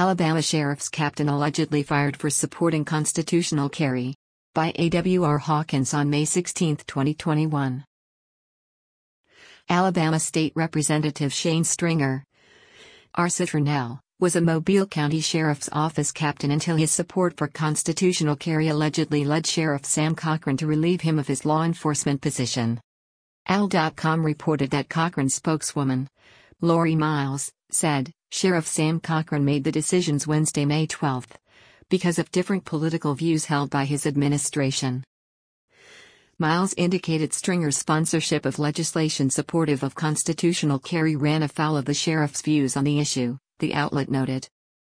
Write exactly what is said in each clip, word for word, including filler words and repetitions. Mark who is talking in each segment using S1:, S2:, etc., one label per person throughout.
S1: Alabama Sheriff's Captain allegedly fired for supporting constitutional carry. By A W R Hawkins on May sixteenth, twenty twenty-one. Alabama State Representative Shane Stringer, R. Citronelle, was a Mobile County Sheriff's Office captain until his support for constitutional carry allegedly led Sheriff Sam Cochran to relieve him of his law enforcement position. A L dot com reported that Cochran's spokeswoman, Lori Miles, said, Sheriff Sam Cochran made the decisions Wednesday, May twelfth, because of different political views held by his administration. Miles indicated Stringer's sponsorship of legislation supportive of constitutional carry ran afoul of the sheriff's views on the issue, the outlet noted.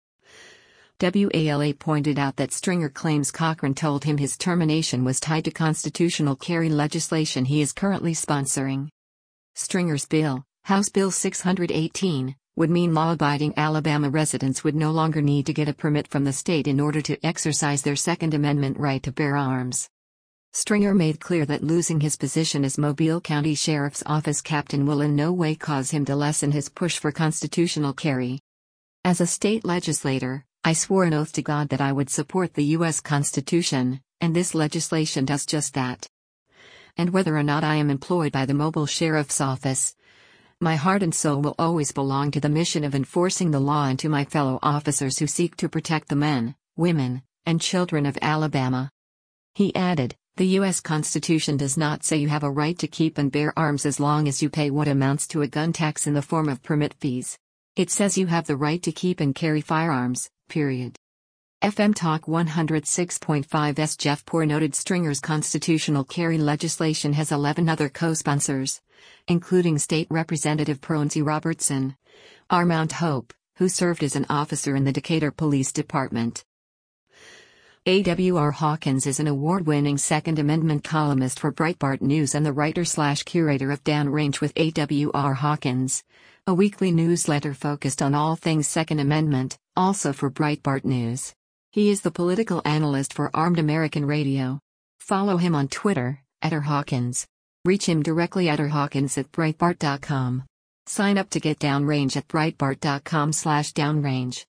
S1: W A L A pointed out that Stringer claims Cochran told him his termination was tied to constitutional carry legislation he is currently sponsoring. Stringer's bill, House Bill six hundred eighteen, would mean law-abiding Alabama residents would no longer need to get a permit from the state in order to exercise their Second Amendment right to bear arms. Stringer made clear that losing his position as Mobile County Sheriff's Office captain will in no way cause him to lessen his push for constitutional carry. As a state legislator, I swore an oath to God that I would support the U S Constitution, and this legislation does just that. And whether or not I am employed by the Mobile Sheriff's Office, my heart and soul will always belong to the mission of enforcing the law and to my fellow officers who seek to protect the men, women, and children of Alabama. He added, the U S Constitution does not say you have a right to keep and bear arms as long as you pay what amounts to a gun tax in the form of permit fees. It says you have the right to keep and carry firearms, period. F M Talk one oh six point five's Jeff Poor noted Stringer's constitutional carry legislation has eleven other co-sponsors, including State Representative Pronsie Robertson, R. Mount Hope, who served as an officer in the Decatur Police Department. A W R Hawkins is an award-winning Second Amendment columnist for Breitbart News and the writer-slash-curator of Downrange with A W R Hawkins, a weekly newsletter focused on all things Second Amendment, also for Breitbart News. He is the political analyst for Armed American Radio. Follow him on Twitter, at R Hawkins. Reach him directly at rhawkins at breitbart dot com. Sign up to get Downrange at breitbart dot com slash downrange.